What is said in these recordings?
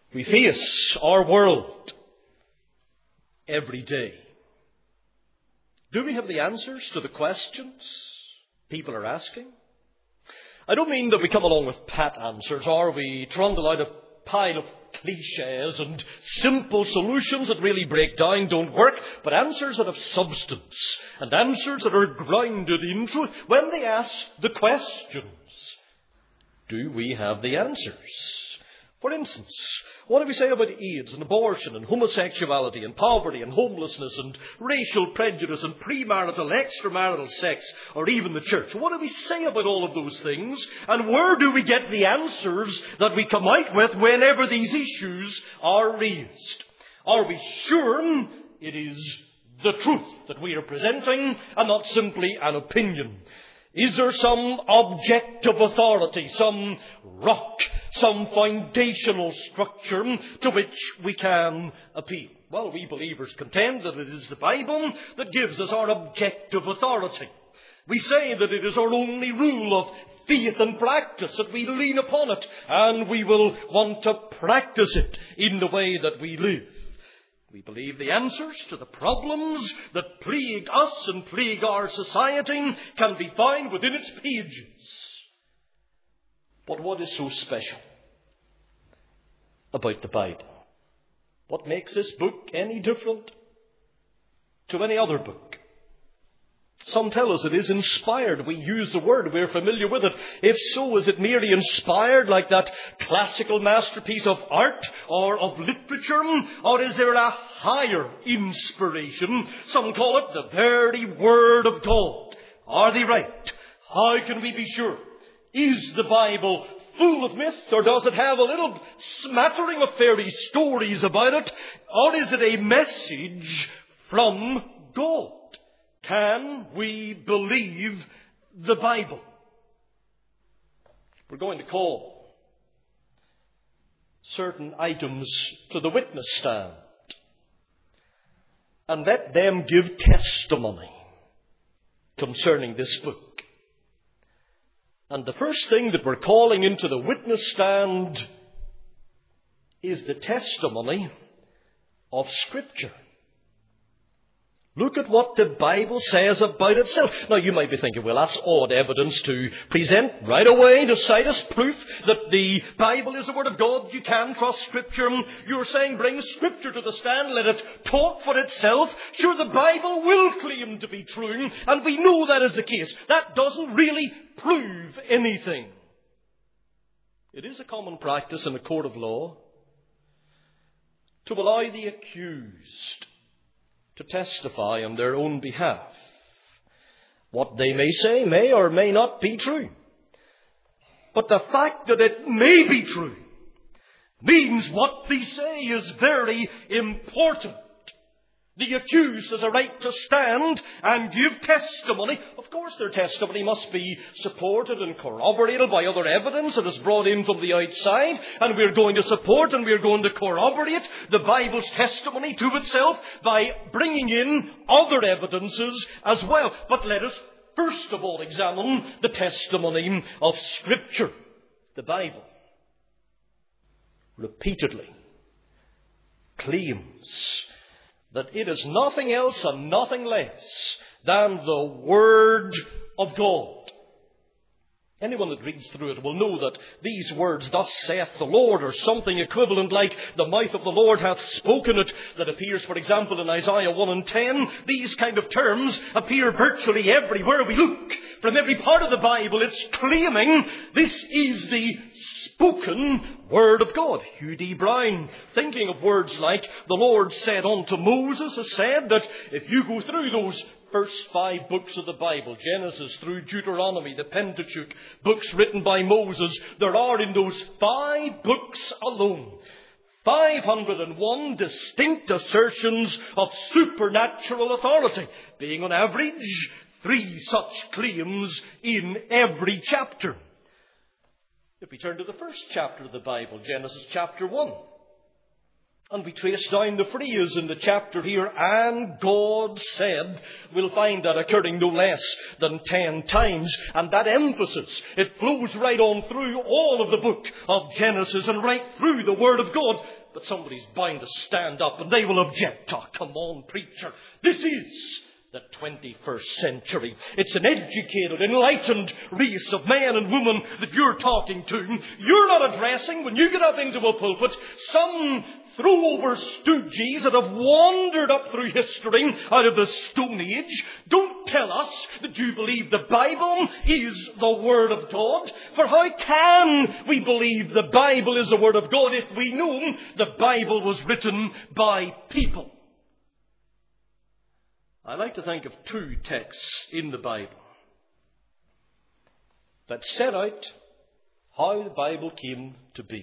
We face our world every day. Do we have the answers to the questions people are asking? I don't mean that we come along with pat answers, or we trundle out a pile of cliches and simple solutions that really break down, don't work, but answers that have substance and answers that are grounded in truth. When they ask the questions, do we have the answers? For instance, what do we say about AIDS and abortion and homosexuality and poverty and homelessness and racial prejudice and premarital, extramarital sex, or even the church? What do we say about all of those things? And where do we get the answers that we come out with whenever these issues are raised? Are we sure it is the truth that we are presenting and not simply an opinion? Is there some objective authority, some rock, some foundational structure to which we can appeal? Well, we believers contend that it is the Bible that gives us our objective authority. We say that it is our only rule of faith and practice, that we lean upon it, and we will want to practice it in the way that we live. We believe the answers to the problems that plague us and plague our society can be found within its pages. But what is so special about the Bible? What makes this book any different to any other book? Some tell us it is inspired. We use the word. We're familiar with it. If so, is it merely inspired like that classical masterpiece of art or of literature? Or is there a higher inspiration? Some call it the very Word of God. Are they right? How can we be sure? Is the Bible full of myth, or does it have a little smattering of fairy stories about it? Or is it a message from God? Can we believe the Bible? We're going to call certain items to the witness stand and let them give testimony concerning this book. And the first thing that we're calling into the witness stand is the testimony of Scripture. Look at what the Bible says about itself. Now, you might be thinking, well, that's odd evidence to present right away to cite as proof that the Bible is the Word of God. You can trust Scripture. You're saying bring Scripture to the stand, let it talk for itself. Sure, the Bible will claim to be true, and we know that is the case. That doesn't really prove anything. It is a common practice in a court of law to allow the accused to testify on their own behalf. What they may say may or may not be true. But the fact that it may be true means what they say is very important. The accused has a right to stand and give testimony. Of course, their testimony must be supported and corroborated by other evidence that is brought in from the outside. And we're going to support and we're going to corroborate the Bible's testimony to itself by bringing in other evidences as well. But let us first of all examine the testimony of Scripture. The Bible repeatedly claims that it is nothing else and nothing less than the Word of God. Anyone that reads through it will know that these words, "Thus saith the Lord," or something equivalent like "the mouth of the Lord hath spoken it," that appears, for example, in Isaiah 1 and 10. These kind of terms appear virtually everywhere we look. From every part of the Bible, it's claiming this is the spoken Word of God. Hugh D. Brown, thinking of words like "the Lord said unto Moses," has said that if you go through those first 5 books of the Bible, Genesis through Deuteronomy, the Pentateuch, books written by Moses, there are in those 5 books alone 501 distinct assertions of supernatural authority, being on average 3 such claims in every chapter. If we turn to the first chapter of the Bible, Genesis chapter 1, And we trace down the phrase in the chapter here, and God said. We'll find that occurring no less than 10 times. And that emphasis, it flows right on through all of the book of Genesis and right through the Word of God. But somebody's bound to stand up and they will object. Oh, come on, preacher. This is the 21st century. It's an educated, enlightened race of man and woman that you're talking to. You're not addressing, when you get up into a pulpit, some throw-over stooges that have wandered up through history out of the Stone Age. Don't tell us that you believe the Bible is the Word of God. For how can we believe the Bible is the Word of God if we know the Bible was written by people? I like to think of 2 texts in the Bible that set out how the Bible came to be.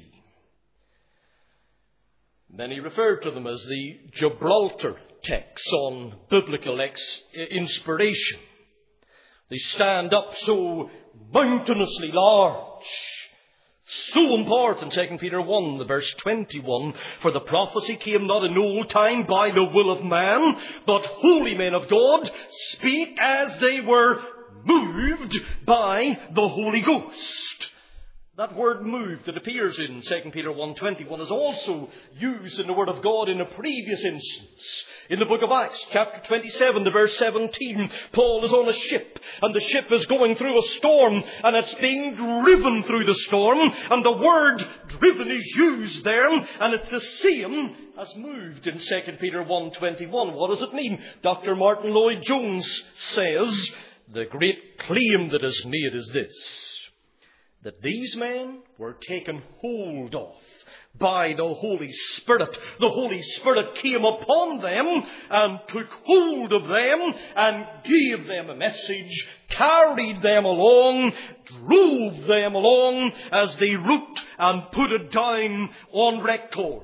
Many refer to them as the Gibraltar texts on biblical inspiration. They stand up so mountainously large. So important, 2 Peter 1, the verse 21, for the prophecy came not in old time by the will of man, but holy men of God speak as they were moved by the Holy Ghost. That word moved that appears in 2 Peter 1:21 is also used in the Word of God in a previous instance. In the book of Acts, chapter 27, the verse 17, Paul is on a ship, and the ship is going through a storm, and it's being driven through the storm, and the word driven is used there, and it's the same as moved in 2 Peter 1:21. What does it mean? Dr. Martin Lloyd-Jones says, the great claim that is made is this: that these men were taken hold of by the Holy Spirit. The Holy Spirit came upon them and took hold of them and gave them a message, carried them along, drove them along as they wrote and put it down on record.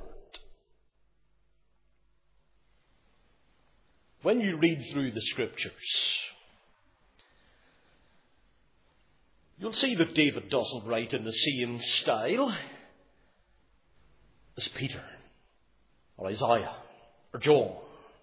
When you read through the Scriptures, you'll see that David doesn't write in the same style as Peter, or Isaiah, or John,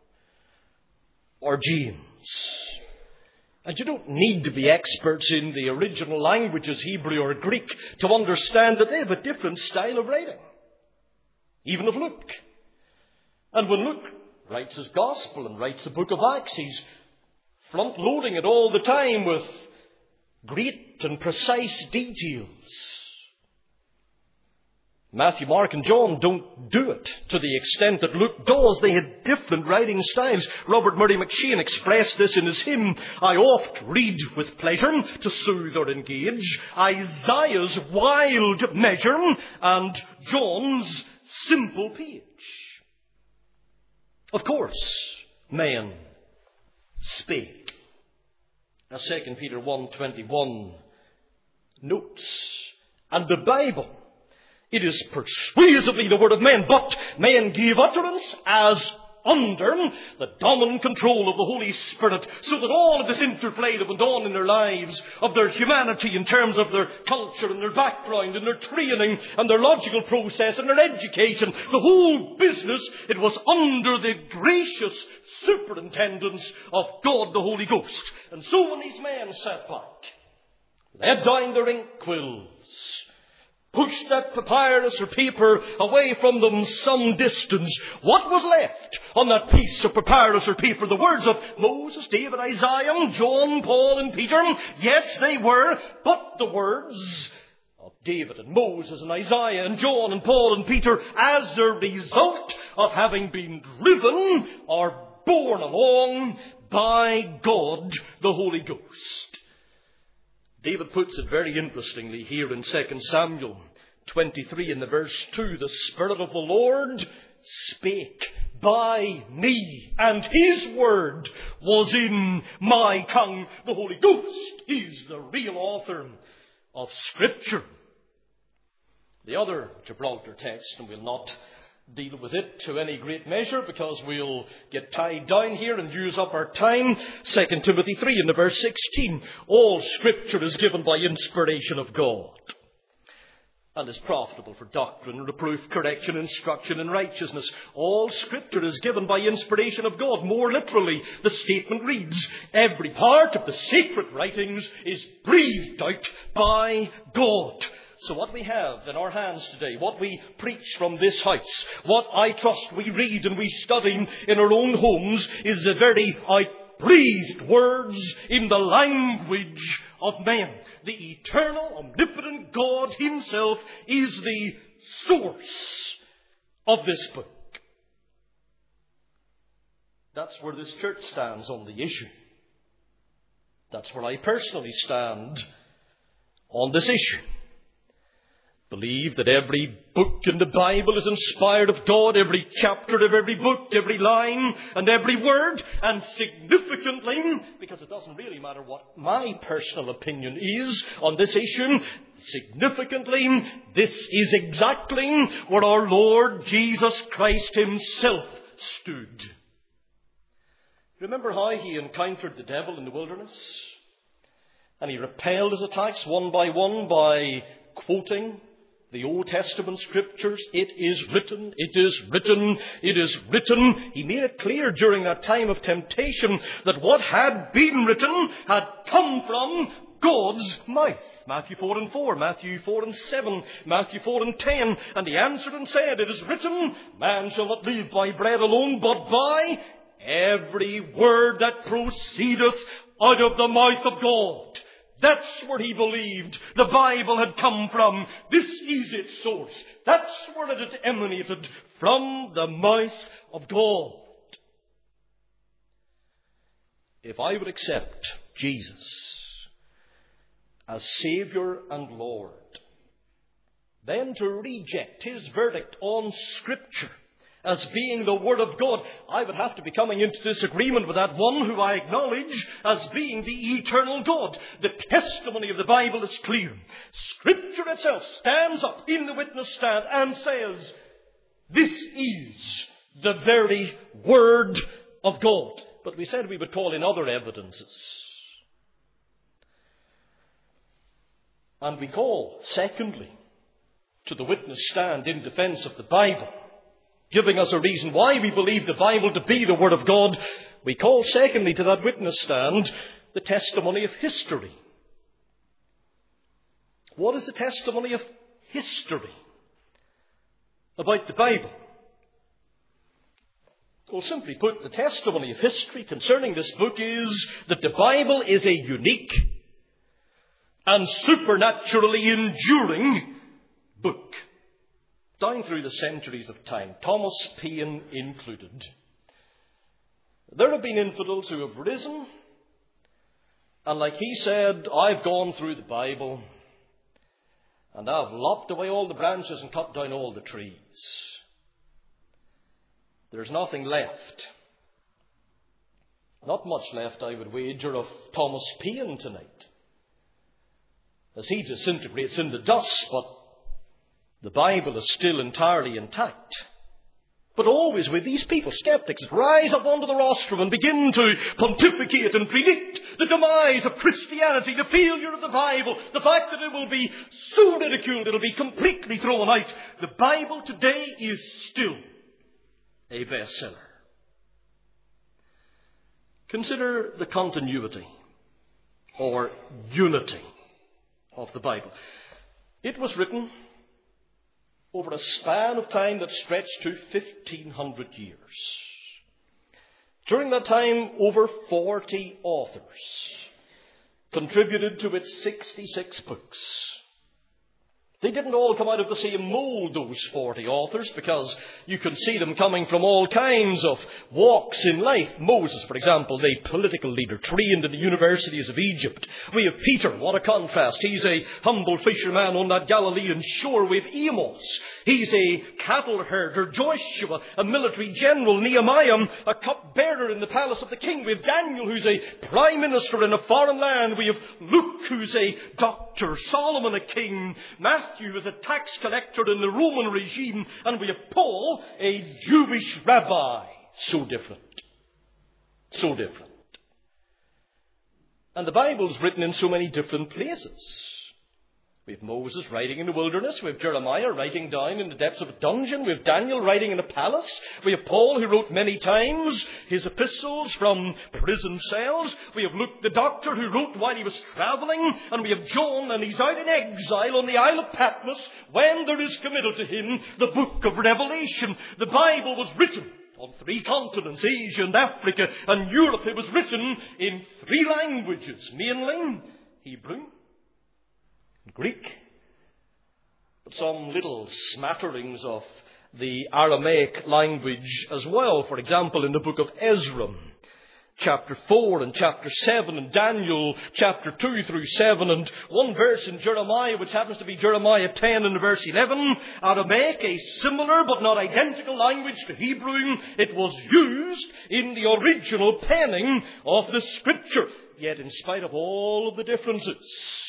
or James. And you don't need to be experts in the original languages, Hebrew or Greek, to understand that they have a different style of writing, even of Luke. And when Luke writes his Gospel and writes the book of Acts, he's front-loading it all the time with great and precise details. Matthew, Mark and John don't do it to the extent that Luke does. They had different writing styles. Robert Murray McCheyne expressed this in his hymn, I oft read with pleasure to soothe or engage Isaiah's wild measure and John's simple page. Of course, men spake, as 2 Peter 1:21 notes. And the Bible, it is persuasively the word of men, but men gave utterance as under the dominant control of the Holy Spirit, so that all of this interplay that went on in their lives, of their humanity in terms of their culture and their background and their training and their logical process and their education, the whole business, it was under the gracious superintendence of God the Holy Ghost. And so when these men sat back, laid down their inkwells, pushed that papyrus or paper away from them some distance, what was left on that piece of papyrus or paper? The words of Moses, David, Isaiah, John, Paul and Peter. Yes, they were, but the words of David and Moses and Isaiah and John and Paul and Peter, as a result of having been driven or borne along by God the Holy Ghost. David puts it very interestingly here in 2 Samuel 23 in the verse 2. The Spirit of the Lord spake by me, and His word was in my tongue. The Holy Ghost is the real author of Scripture. The other Gibraltar text, and we'll not deal with it to any great measure because we'll get tied down here and use up our time. 2 Timothy 3 in the verse 16. All Scripture is given by inspiration of God. and is profitable for doctrine, reproof, correction, instruction in righteousness. All Scripture is given by inspiration of God. More literally, the statement reads, every part of the sacred writings is breathed out by God. So what we have in our hands today, what we preach from this house, what I trust we read and we study in our own homes, is the very outbreathed words in the language of men. The eternal, omnipotent God himself is the source of this book. That's where this church stands on the issue. That's where I personally stand on this issue. Believe that every book in the Bible is inspired of God, every chapter of every book, every line and every word. And significantly, because it doesn't really matter what my personal opinion is on this issue, significantly, this is exactly where our Lord Jesus Christ himself stood. Remember how he encountered the devil in the wilderness? And he repelled his attacks one by quoting the Old Testament Scriptures. It is written, it is written, it is written. He made it clear during that time of temptation that what had been written had come from God's mouth. Matthew 4:4, Matthew 4:7, Matthew 4:10. And he answered and said, it is written, man shall not live by bread alone, but by every word that proceedeth out of the mouth of God. That's where he believed the Bible had come from. This is its source. That's where it had emanated, from the mouth of God. If I would accept Jesus as Saviour and Lord, then to reject his verdict on Scripture as being the Word of God, I would have to be coming into disagreement with that one who I acknowledge as being the eternal God. The testimony of the Bible is clear. Scripture itself stands up in the witness stand and says, this is the very Word of God. But we said we would call in other evidences. And we call, secondly, to the witness stand in defense of the Bible, giving us a reason why we believe the Bible to be the Word of God. We call, secondly, to that witness stand the testimony of history. What is the testimony of history about the Bible? Well, simply put, the testimony of history concerning this book is that the Bible is a unique and supernaturally enduring book. Down through the centuries of time, Thomas Paine included, there have been infidels who have risen, and like he said, I've gone through the Bible, and I've lopped away all the branches and cut down all the trees. There's nothing left. Not much left, I would wager, of Thomas Paine tonight, as he disintegrates in the dust, but the Bible is still entirely intact. But always with these people, skeptics, rise up onto the rostrum and begin to pontificate and predict the demise of Christianity, the failure of the Bible, the fact that it will be so ridiculed, it will be completely thrown out. The Bible today is still a bestseller. Consider the continuity or unity of the Bible. It was written over a span of time that stretched to 1,500 years. During that time, over 40 authors contributed to its 66 books. They didn't all come out of the same mold, those 40 authors, because you can see them coming from all kinds of walks in life. Moses, for example, the political leader, trained in the universities of Egypt. We have Peter, what a contrast. He's a humble fisherman on that Galilean shore. We have Amos. He's a cattle herder. Joshua, a military general. Nehemiah, a cupbearer in the palace of the king. We have Daniel, who's a prime minister in a foreign land. We have Luke, who's a doctor. Solomon, a king. Matthew is a tax collector in the Roman regime, and we have Paul, a Jewish rabbi. So different. So different. And the Bible's written in so many different places. We have Moses writing in the wilderness. We have Jeremiah writing down in the depths of a dungeon. We have Daniel writing in a palace. We have Paul, who wrote many times his epistles from prison cells. We have Luke the doctor, who wrote while he was travelling. And we have John, and he's out in exile on the Isle of Patmos when there is committed to him the book of Revelation. The Bible was written on 3 continents, Asia and Africa and Europe. It was written in 3 languages, mainly Hebrew, Greek, but some little smatterings of the Aramaic language as well. For example, in the book of Ezra, chapter 4 and chapter 7, and Daniel chapter 2 through 7, and one verse in Jeremiah, which happens to be Jeremiah 10 and verse 11. Aramaic, a similar but not identical language to Hebrew. It was used in the original penning of the Scripture. Yet in spite of all of the differences,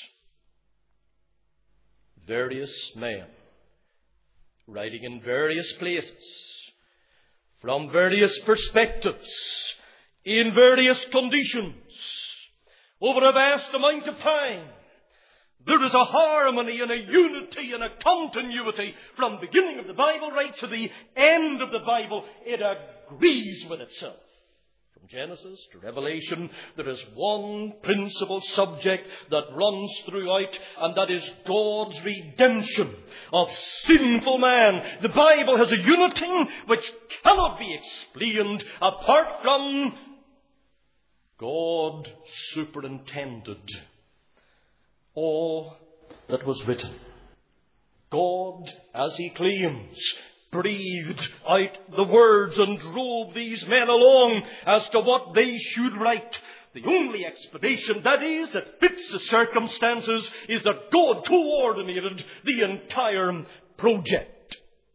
various men writing in various places, from various perspectives, in various conditions, over a vast amount of time, there is a harmony and a unity and a continuity from the beginning of the Bible right to the end of the Bible. It agrees with itself. From Genesis to Revelation, there is one principal subject that runs throughout, and that is God's redemption of sinful man. The Bible has a unity which cannot be explained apart from God superintended all that was written. God, as he claims, breathed out the words and drove these men along as to what they should write. The only explanation, that is, that fits the circumstances, is that God coordinated the entire project.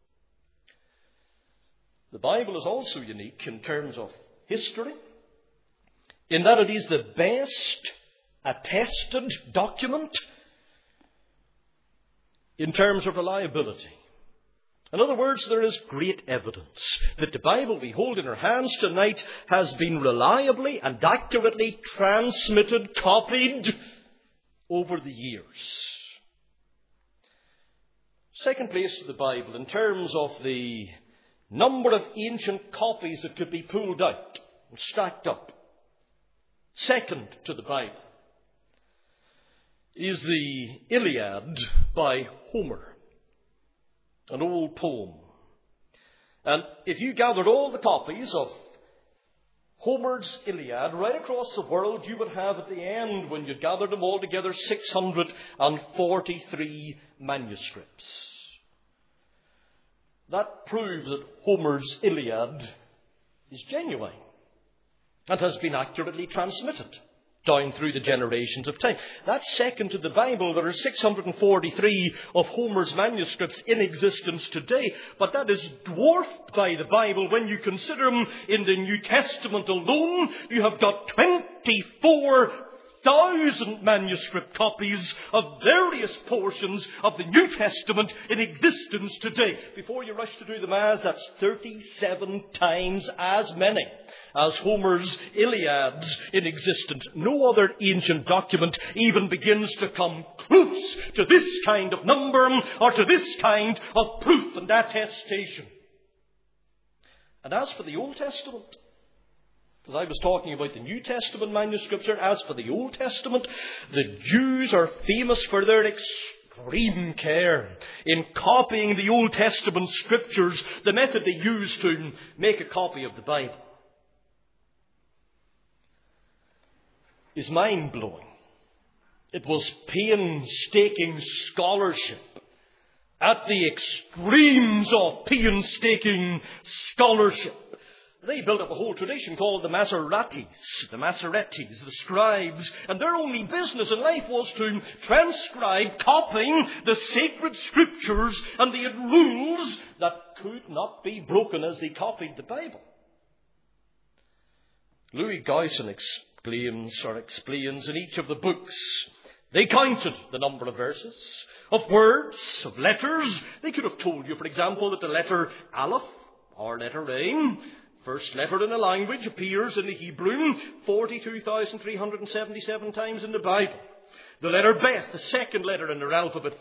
The Bible is also unique in terms of history, in that it is the best attested document in terms of reliability. In other words, there is great evidence that the Bible we hold in our hands tonight has been reliably and accurately transmitted, copied over the years. Second place to the Bible in terms of the number of ancient copies that could be pulled out and stacked up. Second to the Bible is the Iliad by Homer. An old poem. And if you gathered all the copies of Homer's Iliad right across the world, you would have at the end, when you gathered them all together, 643 manuscripts. That proves that Homer's Iliad is genuine and has been accurately transmitted down through the generations of time. That's second to the Bible. There are 643 of Homer's manuscripts in existence today, but that is dwarfed by the Bible when you consider them in the New Testament alone. You have got 24,000 manuscript copies of various portions of the New Testament in existence today. Before you rush to do the maths, that's 37 times as many as Homer's Iliad in existence. No other ancient document even begins to come close to this kind of number or to this kind of proof and attestation. And as for the Old Testament, as I was talking about the New Testament manuscripts here, as for the Old Testament, the Jews are famous for their extreme care in copying the Old Testament scriptures, the method they used to make a copy of the Bible is mind-blowing. It was painstaking scholarship at the extremes of painstaking scholarship. They built up a whole tradition called the Masoretes, the scribes, and their only business in life was to transcribe, copying the sacred scriptures, and they had rules that could not be broken as they copied the Bible. Louis Guyson explains in each of the books, they counted the number of verses, of words, of letters. They could have told you, for example, that the letter Aleph, or letter A, first letter in a language, appears in the Hebrew 42,377 times in the Bible. The letter Beth, the second letter in their alphabet,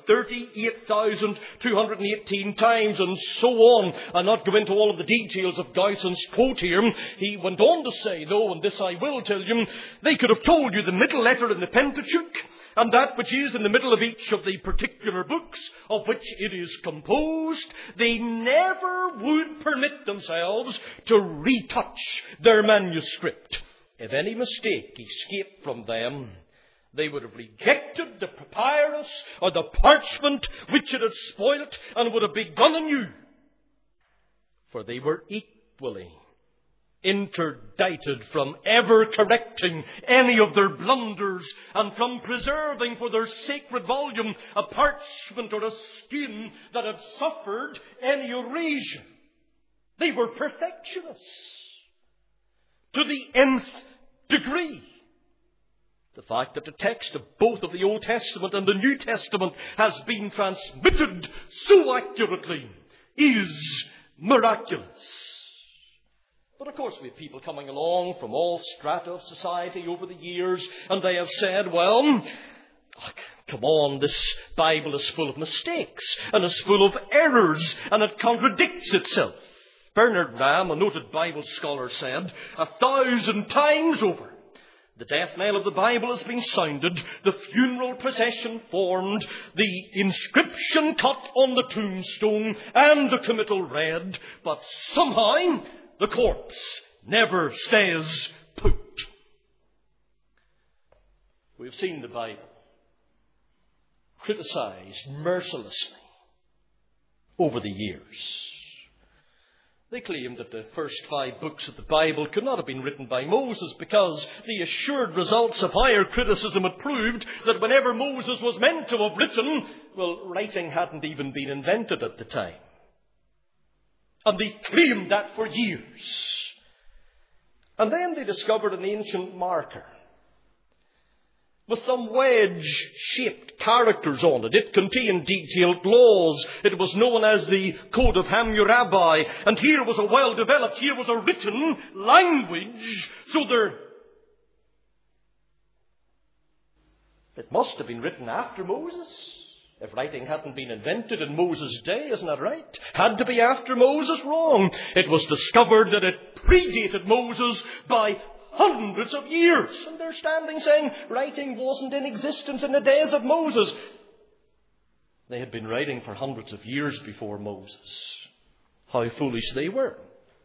38,218 times, and so on. I'll not go into all of the details of Guysson's quote here. He went on to say, though, and this I will tell you, they could have told you the middle letter in the Pentateuch, and that which is in the middle of each of the particular books of which it is composed. They never would permit themselves to retouch their manuscript. If any mistake escaped from them, they would have rejected the papyrus or the parchment which it had spoilt and would have begun anew. For they were equally interdicted from ever correcting any of their blunders and from preserving for their sacred volume a parchment or a skin that had suffered any erasure. They were perfectionists to the nth degree. The fact that the text of both of the Old Testament and the New Testament has been transmitted so accurately is miraculous. But of course we have people coming along from all strata of society over the years, and they have said, well, come on, this Bible is full of mistakes and is full of errors and it contradicts itself. Bernard Ram, a noted Bible scholar, said 1,000 times over, the death knell of the Bible has been sounded, the funeral procession formed, the inscription cut on the tombstone, and the committal read, but somehow the corpse never stays put. We've seen the Bible criticized mercilessly over the years. They claim that the first 5 books of the Bible could not have been written by Moses because the assured results of higher criticism had proved that whenever Moses was meant to have written, well, writing hadn't even been invented at the time. And they claimed that for years. And then they discovered an ancient marker with some wedge-shaped characters on it. It contained detailed laws. It was known as the Code of Hammurabi. And here was a well-developed, here was a written language. So it must have been written after Moses. If writing hadn't been invented in Moses' day, isn't that right? Had to be after Moses? Wrong. It was discovered that it predated Moses by hundreds of years. And they're standing saying writing wasn't in existence in the days of Moses. They had been writing for hundreds of years before Moses. How foolish they were.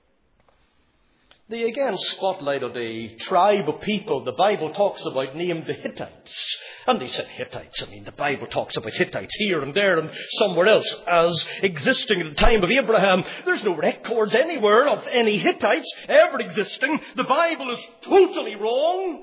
They again spotlighted a tribe of people the Bible talks about named the Hittites. And they said Hittites. I mean, the Bible talks about Hittites here and there and somewhere else as existing at the time of Abraham. There's no records anywhere of any Hittites ever existing. The Bible is totally wrong.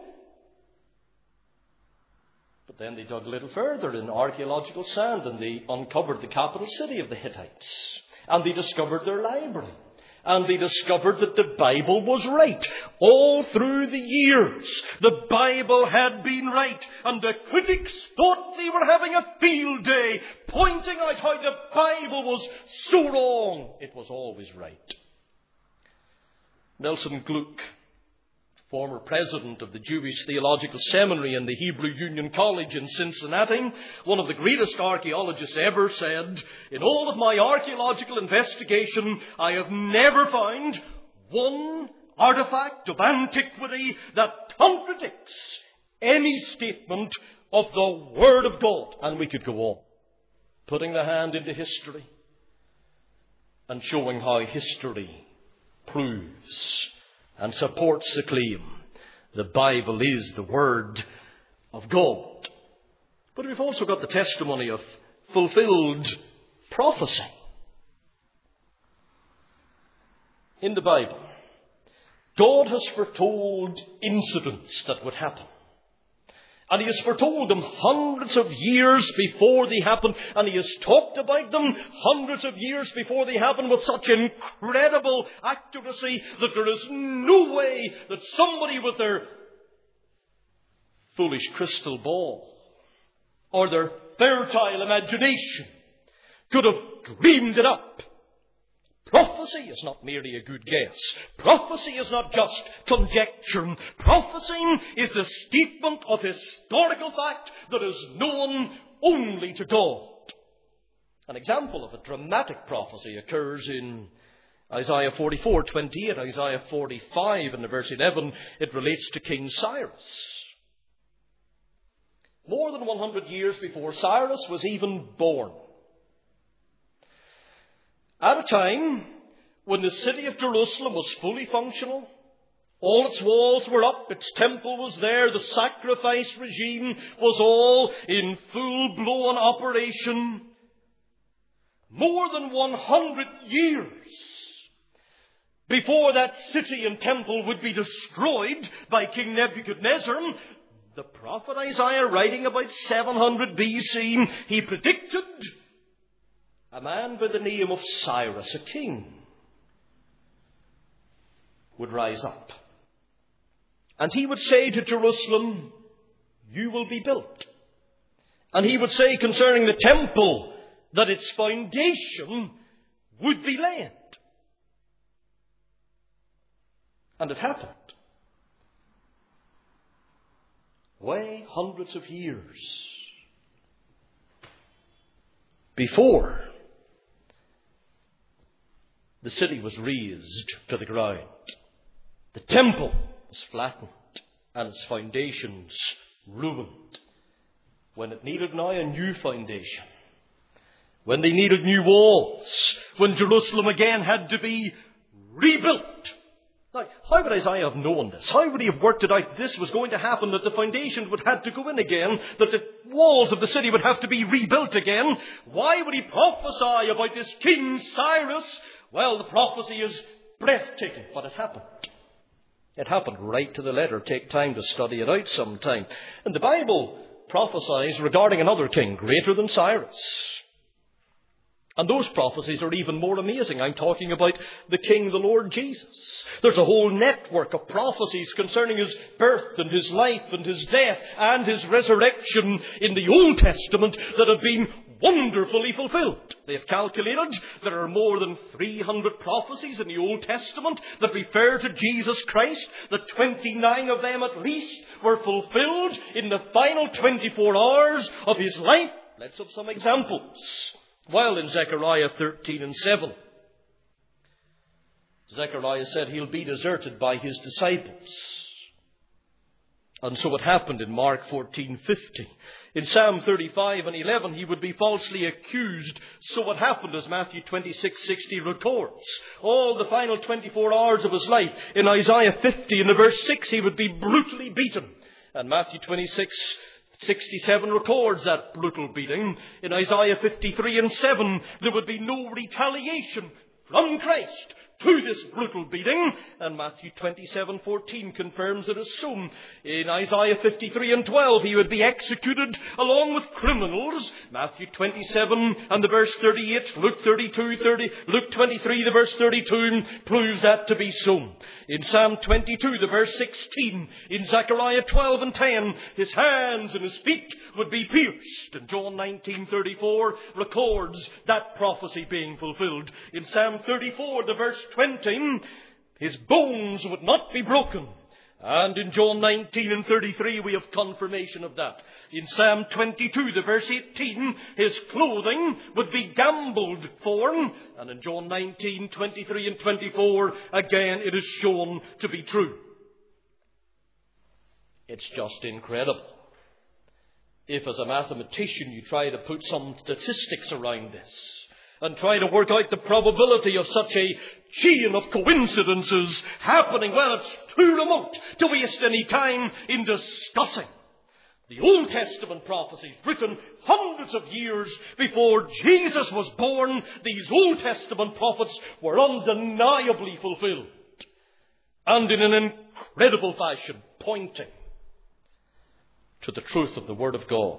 But then they dug a little further in archaeological sand and they uncovered the capital city of the Hittites. And they discovered their library. And they discovered that the Bible was right. All through the years, the Bible had been right. And the critics thought they were having a field day, pointing out how the Bible was so wrong. It was always right. Nelson Gluck, former president of the Jewish Theological Seminary and the Hebrew Union College in Cincinnati, one of the greatest archaeologists ever, said, in all of my archaeological investigation, I have never found one artifact of antiquity that contradicts any statement of the Word of God. And we could go on, putting the hand into history and showing how history proves and supports the claim the Bible is the Word of God. But we've also got the testimony of fulfilled prophecy. In the Bible, God has foretold incidents that would happen. And He has foretold them hundreds of years before they happen. And He has talked about them hundreds of years before they happen with such incredible accuracy that there is no way that somebody with their foolish crystal ball or their fertile imagination could have dreamed it up. Prophecy is not merely a good guess. Prophecy is not just conjecture. Prophecy is the statement of historical fact that is known only to God. An example of a dramatic prophecy occurs in Isaiah 44:28, Isaiah 45 in verse 11. It relates to King Cyrus. More than 100 years before Cyrus was even born, at a time when the city of Jerusalem was fully functional, all its walls were up, its temple was there, the sacrifice regime was all in full-blown operation, more than 100 years before that city and temple would be destroyed by King Nebuchadnezzar, the prophet Isaiah, writing about 700 BC, he predicted a man by the name of Cyrus, a king, would rise up. And he would say to Jerusalem, you will be built. And he would say concerning the temple that its foundation would be laid. And it happened. Way hundreds of years before the city was razed to the ground. The temple was flattened and its foundations ruined. When it needed now a new foundation. When they needed new walls. When Jerusalem again had to be rebuilt. Now, how would Isaiah have known this? How would he have worked it out that this was going to happen, that the foundation would have to go in again, that the walls of the city would have to be rebuilt again? Why would he prophesy about this King Cyrus? Well, the prophecy is breathtaking, but it happened. It happened right to the letter. Take time to study it out sometime. And the Bible prophesies regarding another king greater than Cyrus. And those prophecies are even more amazing. I'm talking about the King, the Lord Jesus. There's a whole network of prophecies concerning his birth and his life and his death and his resurrection in the Old Testament that have been wonderfully fulfilled. They have calculated there are more than 300 prophecies in the Old Testament that refer to Jesus Christ. That 29 of them at least were fulfilled in the final 24 hours of his life. Let's have some examples. Well, in Zechariah 13:7, Zechariah said he'll be deserted by his disciples. And so it happened in Mark 14:50. In Psalm 35:11, he would be falsely accused. So it happened, as Matthew 26:60 records. All the final 24 hours of his life. In Isaiah 50, in the verse 6, he would be brutally beaten. And Matthew 26:67 records that brutal beating. In Isaiah 53:7, there would be no retaliation from Christ to this brutal beating. And Matthew 27:14 confirms it as so. In Isaiah 53:12, he would be executed along with criminals. Matthew 27 and the verse 38, Luke 32:30, Luke 23, the verse 32 proves that to be so. In Psalm 22, the verse 16, in Zechariah 12:10, his hands and his feet would be pierced. And John 19:34 records that prophecy being fulfilled. In Psalm 34, the verse 20, his bones would not be broken. And in John 19:33, we have confirmation of that. In Psalm 22, the verse 18, his clothing would be gambled for. And in John 19:23 and 24, again, it is shown to be true. It's just incredible. If as a mathematician you try to put some statistics around this, and try to work out the probability of such a chain of coincidences happening, well, it's too remote to waste any time in discussing. The Old Testament prophecies written hundreds of years before Jesus was born, these Old Testament prophets were undeniably fulfilled. And in an incredible fashion, pointing to the truth of the Word of God.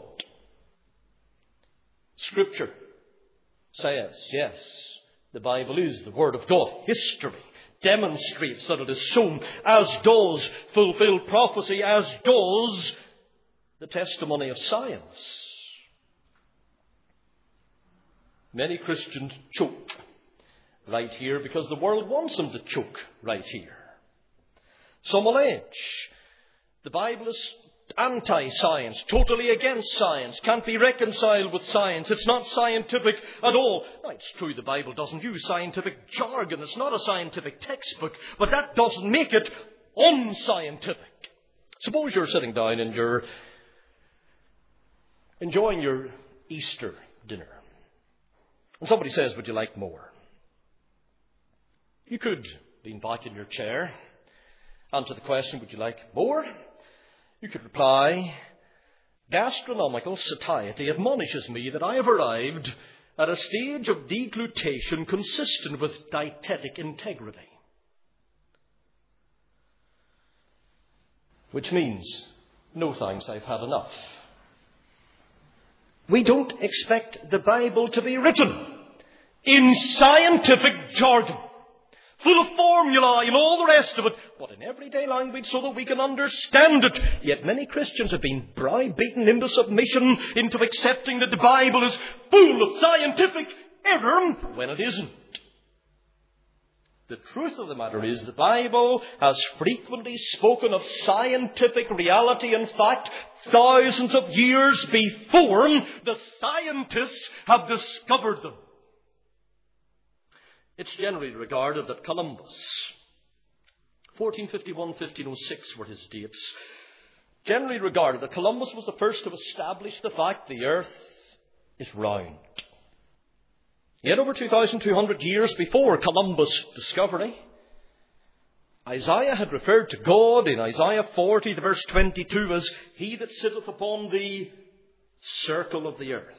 Scripture says, yes, the Bible is the Word of God. History demonstrates that it is so, as does fulfilled prophecy, as does the testimony of science. Many Christians choke right here because the world wants them to choke right here. Some will edge. The Bible is anti-science, totally against science, can't be reconciled with science. It's not scientific at all. Now, it's true the Bible doesn't use scientific jargon. It's not a scientific textbook, but that doesn't make it unscientific. Suppose you're sitting down and you're enjoying your Easter dinner. And somebody says, would you like more? You could lean back in your chair, answer the question, would you like more? You could reply, gastronomical satiety admonishes me that I have arrived at a stage of deglutition consistent with dietetic integrity. Which means, no thanks, I've had enough. We don't expect the Bible to be written in scientific jargon, full of formulae and all the rest of it, but in everyday language so that we can understand it. Yet many Christians have been browbeaten into submission, into accepting that the Bible is full of scientific error when it isn't. The truth of the matter is the Bible has frequently spoken of scientific reality and fact thousands of years before the scientists have discovered them. It's generally regarded that Columbus, 1451, 1506 were his dates, generally regarded that Columbus was the first to establish the fact the earth is round. Yet over 2,200 years before Columbus' discovery, Isaiah had referred to God in Isaiah 40, verse 22, as he that sitteth upon the circle of the earth.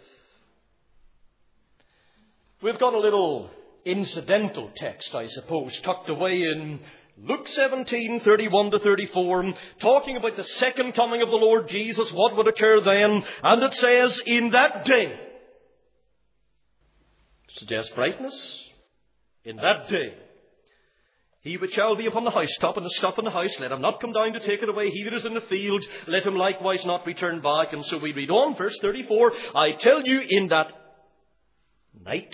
We've got a little incidental text, I suppose, tucked away in Luke 17, 31 to 34, talking about the second coming of the Lord Jesus, what would occur then, and it says, in that day, suggests brightness, in that day, he which shall be upon the housetop and the stuff in the house, let him not come down to take it away. He that is in the field, let him likewise not return back. And so we read on, verse 34, I tell you, in that night,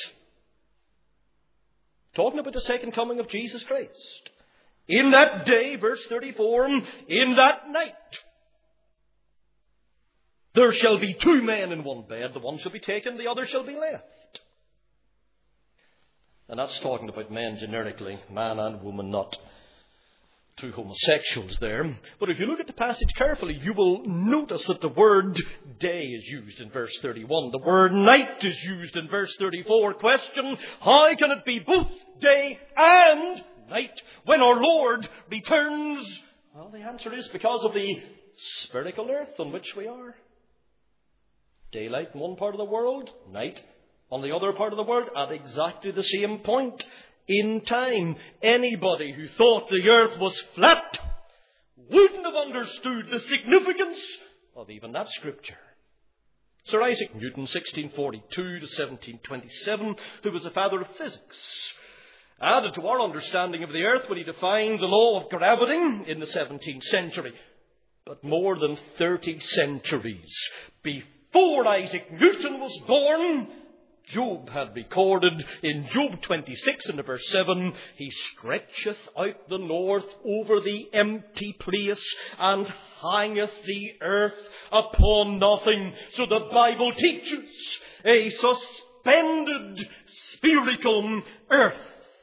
talking about the second coming of Jesus Christ, in that day, verse 34, in that night, there shall be two men in one bed. The one shall be taken, the other shall be left. And that's talking about men generically, man and woman, not two homosexuals there. But if you look at the passage carefully, you will notice that the word day is used in verse 31. The word night is used in verse 34. Question, how can it be both day and night when our Lord returns? Well, the answer is because of the spherical earth on which we are. Daylight in one part of the world, night on the other part of the world, at exactly the same point in time. Anybody who thought the earth was flat wouldn't have understood the significance of even that scripture. Sir Isaac Newton, 1642 to 1727, who was a father of physics, added to our understanding of the earth when he defined the law of gravity in the 17th century. But more than 30 centuries before Isaac Newton was born, Job had recorded in Job 26 and verse 7, he stretcheth out the north over the empty place and hangeth the earth upon nothing. So the Bible teaches a suspended spherical earth.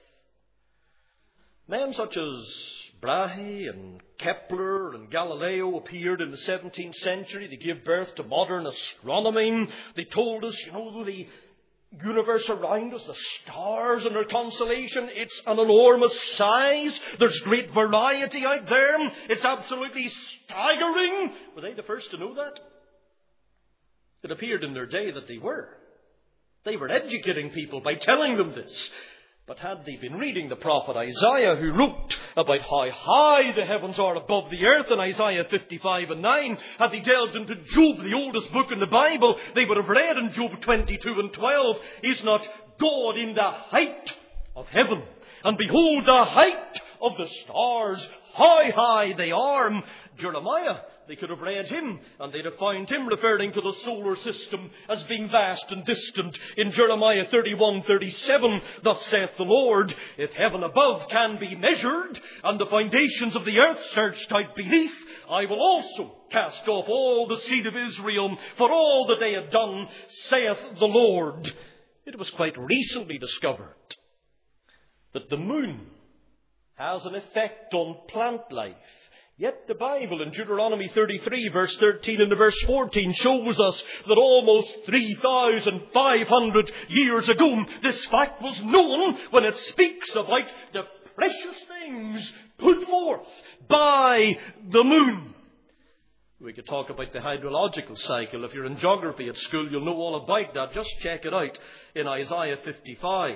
Men such as Brahe and Kepler and Galileo appeared in the 17th century. They gave birth to modern astronomy. They told us, the universe around us, the stars and their constellation, it's an enormous size. There's great variety out there. It's absolutely staggering. Were they the first to know that? It appeared in their day that they were. They were educating people by telling them this. But had they been reading the prophet Isaiah, who wrote about how high the heavens are above the earth in Isaiah 55 and 9, had they delved into Job, the oldest book in the Bible, they would have read in Job 22 and 12, is not God in the height of heaven? And behold the height of the stars, how high they are. Jeremiah. They could have read him, and they'd have found him referring to the solar system as being vast and distant. In Jeremiah 31:37, thus saith the Lord, if heaven above can be measured, and the foundations of the earth searched out beneath, I will also cast off all the seed of Israel for all that they have done, saith the Lord. It was quite recently discovered that the moon has an effect on plant life. Yet the Bible in Deuteronomy 33 verse 13 and verse 14 shows us that almost 3,500 years ago this fact was known when it speaks about the precious things put forth by the moon. We could talk about the hydrological cycle. If you're in geography at school, you'll know all about that. Just check it out in Isaiah 55.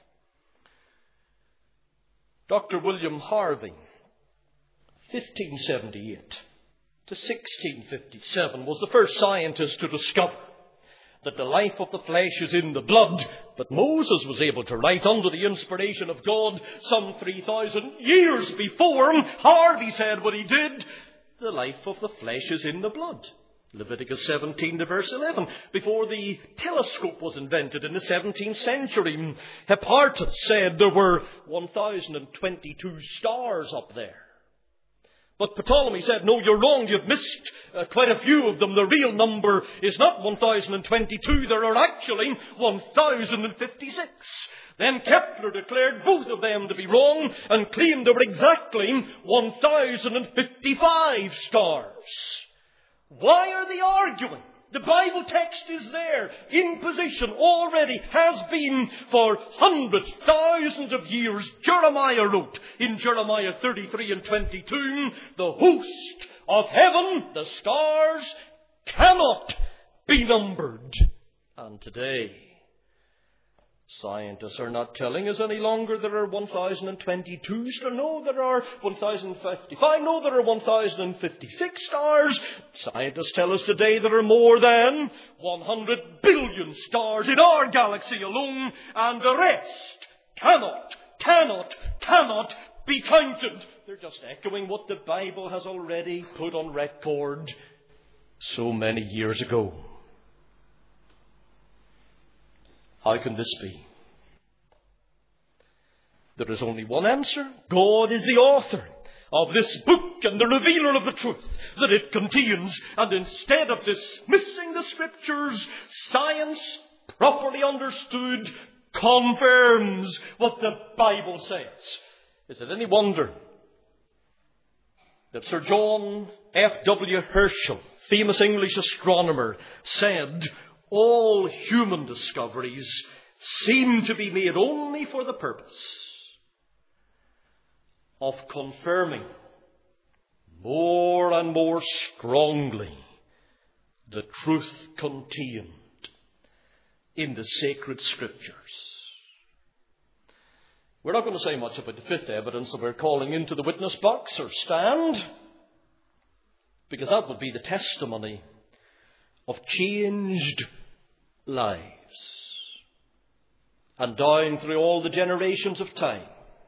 Dr. William Harvey, 1578 to 1657, was the first scientist to discover that the life of the flesh is in the blood. But Moses was able to write under the inspiration of God some 3,000 years before him. Harvey said what he did. The life of the flesh is in the blood. Leviticus 17 to verse 11. Before the telescope was invented in the 17th century, Hipparchus said there were 1,022 stars up there. But Ptolemy said, no, you're wrong. You've missed quite a few of them. The real number is not 1,022. There are actually 1,056. Then Kepler declared both of them to be wrong and claimed there were exactly 1,055 stars. Why are they arguing? The Bible text is there, in position already, has been for hundreds, thousands of years. Jeremiah wrote in Jeremiah 33 and 22, the host of heaven, the stars, cannot be numbered. And today, scientists are not telling us any longer there are 1,022 stars. No, there are 1,055. No, there are 1,056 stars. Scientists tell us today there are more than 100 billion stars in our galaxy alone, and the rest cannot be counted. They're just echoing what the Bible has already put on record so many years ago. How can this be? There is only one answer. God is the author of this book and the revealer of the truth that it contains. And instead of dismissing the Scriptures, science, properly understood, confirms what the Bible says. Is it any wonder that Sir John F.W. Herschel, famous English astronomer, said, all human discoveries seem to be made only for the purpose of confirming more and more strongly the truth contained in the sacred Scriptures. We're not going to say much about the fifth evidence that we're calling into the witness box or stand, because that would be the testimony of changed lives. And down through all the generations of time,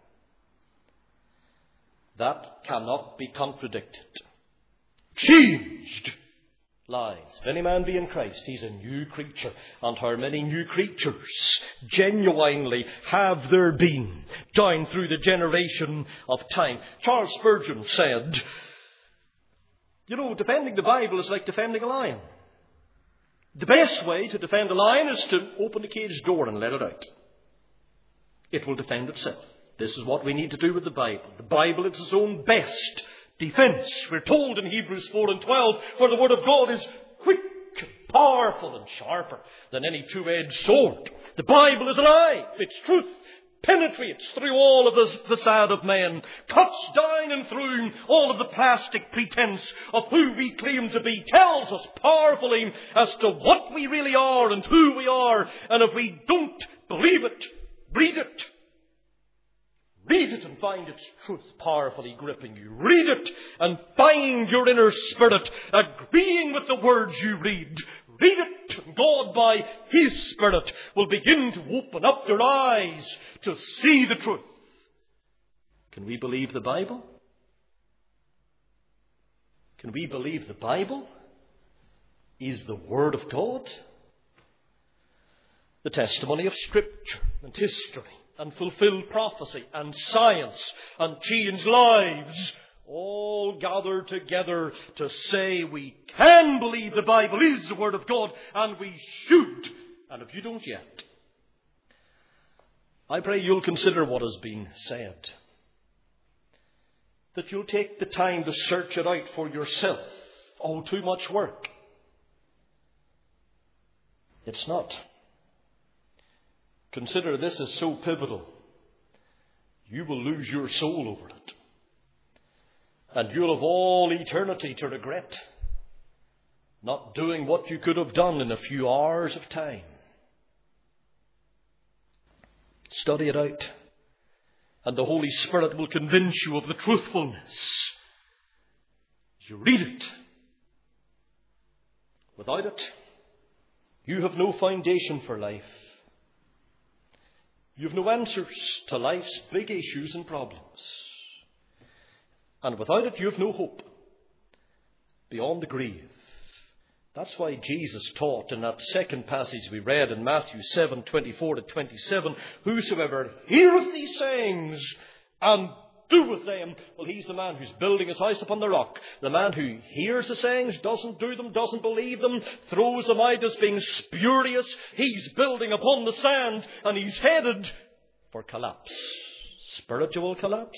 that cannot be contradicted. Changed lives. If any man be in Christ, he's a new creature. And how many new creatures genuinely have there been down through the generation of time? Charles Spurgeon said, defending the Bible is like defending a lion. The best way to defend a lion is to open the cage door and let it out. It will defend itself. This is what we need to do with the Bible. The Bible is its own best defense. We're told in Hebrews 4 and 12, for the Word of God is quick, powerful and sharper than any two-edged sword. The Bible is alive. Its truth penetrates through all of the facade of man, cuts down and through all of the plastic pretense of who we claim to be, tells us powerfully as to what we really are and who we are. And if we don't believe it, read it. Read it and find its truth powerfully gripping you. Read it and find your inner spirit agreeing with the words you read. Read it, and God by His Spirit will begin to open up your eyes to see the truth. Can we believe the Bible? Can we believe the Bible is the Word of God? The testimony of Scripture and history and fulfilled prophecy and science and changed lives all gather together to say we can believe the Bible is the Word of God, and we should. And if you don't yet, I pray you'll consider what has been said. That you'll take the time to search it out for yourself. Oh, too much work. It's not. Consider this as so pivotal. You will lose your soul over it. And you'll have all eternity to regret not doing what you could have done in a few hours of time. Study it out, and the Holy Spirit will convince you of the truthfulness as you read it. Without it, you have no foundation for life. You have no answers to life's big issues and problems. And without it, you have no hope beyond the grave. That's why Jesus taught in that second passage we read in Matthew 7:24-27, whosoever heareth these sayings and doeth them, well, he's the man who's building his house upon the rock. The man who hears the sayings, doesn't do them, doesn't believe them, throws them out as being spurious, he's building upon the sand, and he's headed for collapse. Spiritual collapse.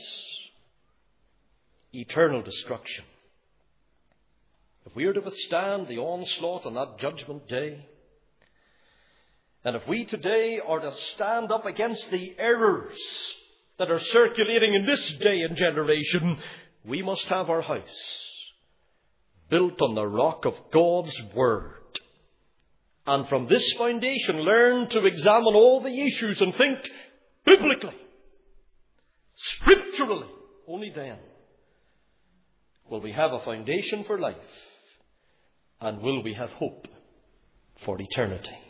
Eternal destruction. If we are to withstand the onslaught on that judgment day, and if we today are to stand up against the errors that are circulating in this day and generation, we must have our house built on the rock of God's Word. And from this foundation, learn to examine all the issues and think biblically, scripturally. Only then will we have a foundation for life, and will we have hope for eternity.